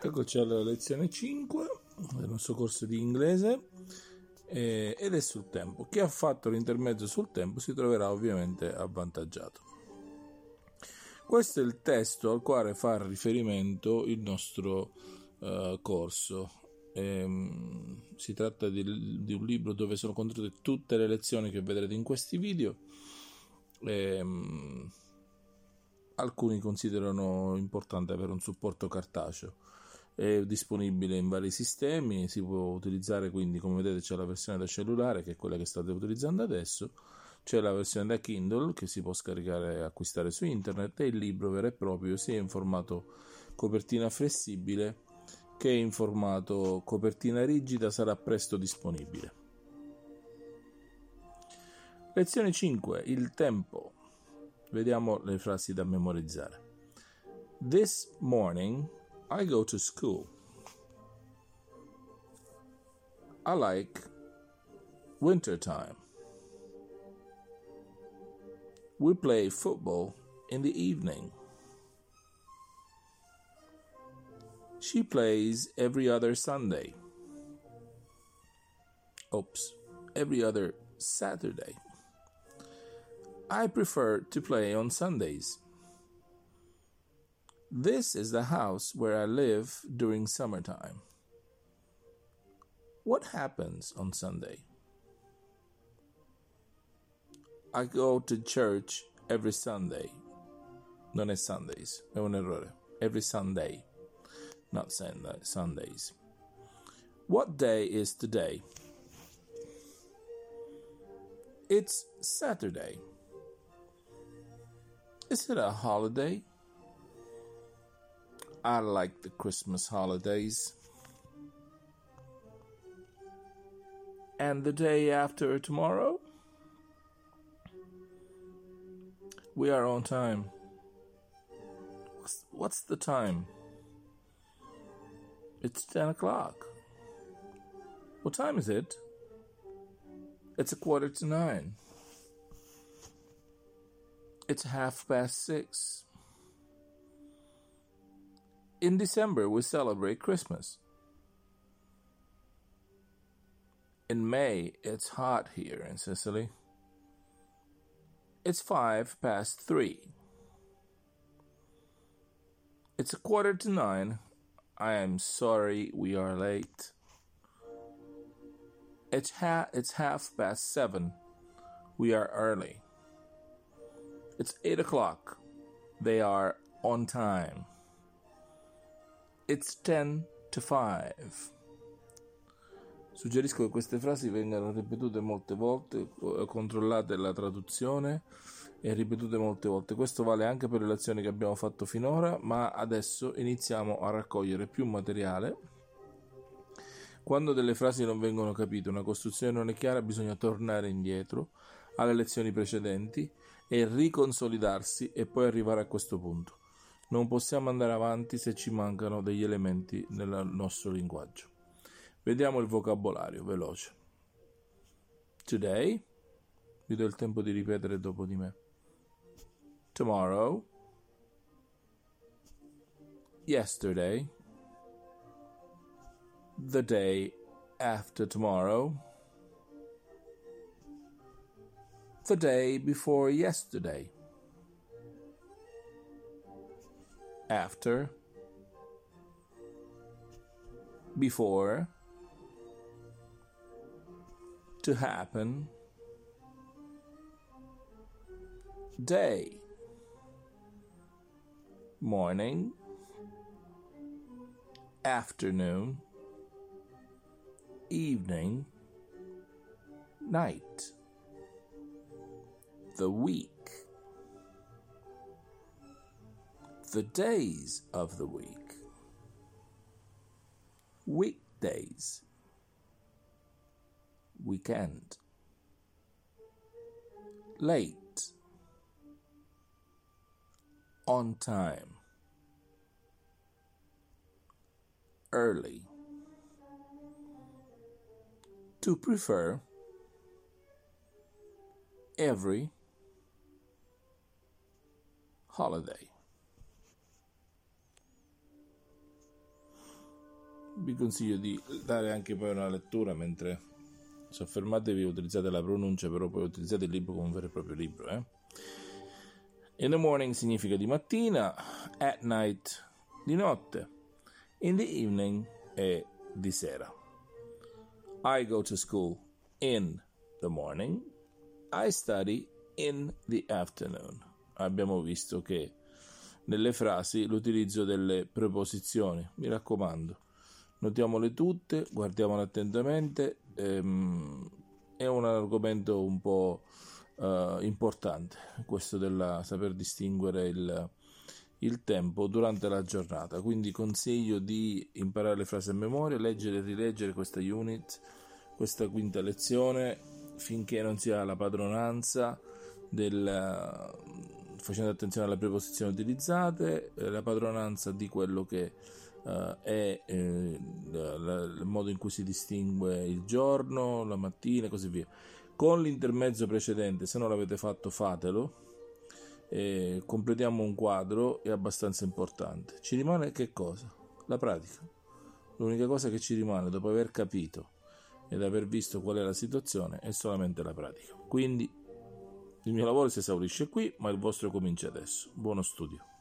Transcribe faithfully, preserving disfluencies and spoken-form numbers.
Eccoci alla lezione cinque del nostro corso di inglese eh, ed è sul tempo. Chi ha fatto l'intermezzo sul tempo si troverà ovviamente avvantaggiato. Questo è il testo al quale fa riferimento il nostro uh, corso. Ehm, si tratta di, di un libro dove sono contenute tutte le lezioni che vedrete in questi video. Ehm, alcuni considerano importante avere un supporto cartaceo. È disponibile in vari sistemi, si può utilizzare, quindi come vedete c'è la versione da cellulare che è quella che state utilizzando adesso, c'è la versione da Kindle che si può scaricare e acquistare su internet, e il libro vero e proprio sia in formato copertina flessibile che in formato copertina rigida sarà presto disponibile. Lezione cinque, il tempo. Vediamo le frasi da memorizzare. This morning I go to school. I like winter time. We play football in the evening. She plays every other Sunday. Oops, every other Saturday. I prefer to play on Sundays. This is the house where I live during summertime. What happens on Sunday? I go to church every Sunday. Non è Sundays, è un errore. Every Sunday, not Sunday, Sundays. What day is today? It's Saturday. Is it a holiday? I like the Christmas holidays. And the day after tomorrow? We are on time. What's, what's the time? It's ten o'clock. What time is it? It's a quarter to nine. It's half past six. In December, we celebrate Christmas. In May, it's hot here in Sicily. It's five past three. It's a quarter to nine. I am sorry we are late. It's, ha- it's half past seven. We are early. It's eight o'clock. They are on time. It's ten to five. Suggerisco che queste frasi vengano ripetute molte volte, controllate la traduzione e ripetute molte volte. Questo vale anche per le lezioni che abbiamo fatto finora, ma adesso iniziamo a raccogliere più materiale. Quando delle frasi non vengono capite, una costruzione non è chiara, bisogna tornare indietro alle lezioni precedenti e riconsolidarsi e poi arrivare a questo punto. Non possiamo andare avanti se ci mancano degli elementi nel nostro linguaggio. Vediamo il vocabolario veloce. Today, vi do il tempo di ripetere dopo di me. Tomorrow, yesterday, the day after tomorrow, the day before yesterday, after, before, to happen, day, morning, afternoon, evening, night, the week, the days of the week, weekdays, weekend, late, on time, early, to prefer, every, holiday. vi consiglio di dare anche poi una lettura mentre soffermatevi, utilizzate la pronuncia, però poi utilizzate il libro come un vero e proprio libro. Eh? In the morning significa di mattina, at night di notte, in the evening è di sera. I go to school in the morning, I study in the afternoon. Abbiamo visto che nelle frasi l'utilizzo delle preposizioni, mi raccomando, notiamole tutte, guardiamole attentamente, ehm, è un argomento un po' eh, importante, questo del saper distinguere il, il tempo durante la giornata, quindi consiglio di imparare le frasi a memoria, leggere e rileggere questa unit, questa quinta lezione, finché non si ha la padronanza del, facendo attenzione alle preposizioni utilizzate, la padronanza di quello che uh, è eh, la, la, il modo in cui si distingue il giorno, la mattina e così via. Con l'intermezzo precedente, se non l'avete fatto, fatelo. E completiamo un quadro, è abbastanza importante. Ci rimane che cosa? La pratica. L'unica cosa che ci rimane dopo aver capito ed aver visto qual è la situazione è solamente la pratica. Quindi il mio lavoro si esaurisce qui, ma il vostro comincia adesso. Buono studio.